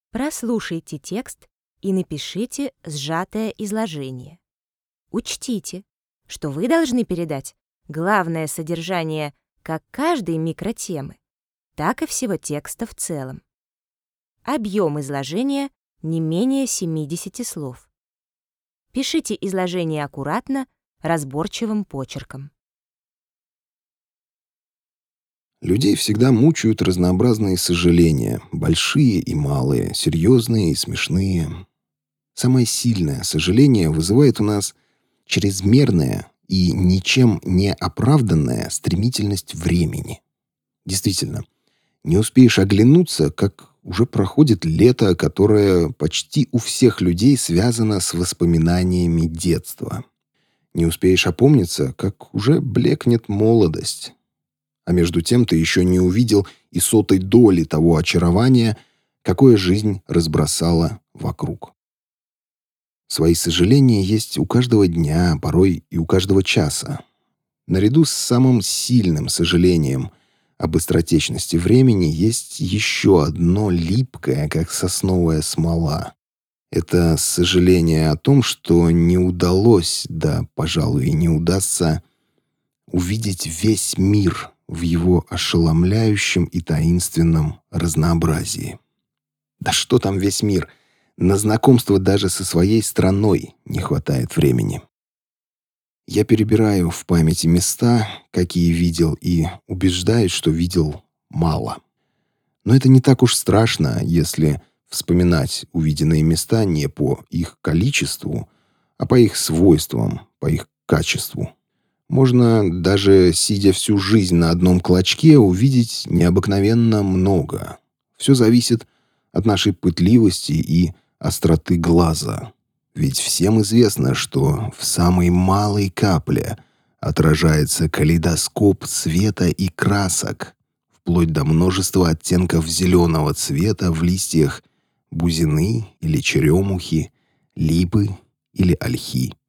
Прослушайте текст и напишите сжатое изложение. Учтите, что вы должны передать главное содержание как каждой микротемы, так и всего текста в целом. Объем изложения не менее 70 слов. Пишите изложение аккуратно, разборчивым почерком. Людей всегда мучают разнообразные сожаления, большие и малые, серьезные и смешные. Самое сильное сожаление вызывает у нас чрезмерная и ничем не оправданная стремительность времени. Действительно, не успеешь оглянуться, как уже проходит лето, которое почти у всех людей связано с воспоминаниями детства. Не успеешь опомниться, как уже блекнет молодость. А между тем ты еще не увидел и сотой доли того очарования, какое жизнь разбросала вокруг. Свои сожаления есть у каждого дня, порой и у каждого часа. Наряду с самым сильным сожалением о быстротечности времени есть еще одно липкое, как сосновая смола. Это сожаление о том, что не удалось, да, пожалуй, и не удастся увидеть весь мир в его ошеломляющем и таинственном разнообразии. Да что там весь мир? На знакомство даже со своей страной не хватает времени. Я перебираю в памяти места, какие видел, и убеждаюсь, что видел мало. Но это не так уж страшно, если вспоминать увиденные места не по их количеству, а по их свойствам, по их качеству. Можно, даже сидя всю жизнь на одном клочке, увидеть необыкновенно много. Все зависит от нашей пытливости и остроты глаза. Ведь всем известно, что в самой малой капле отражается калейдоскоп цвета и красок, вплоть до множества оттенков зеленого цвета в листьях бузины или черемухи, липы или ольхи.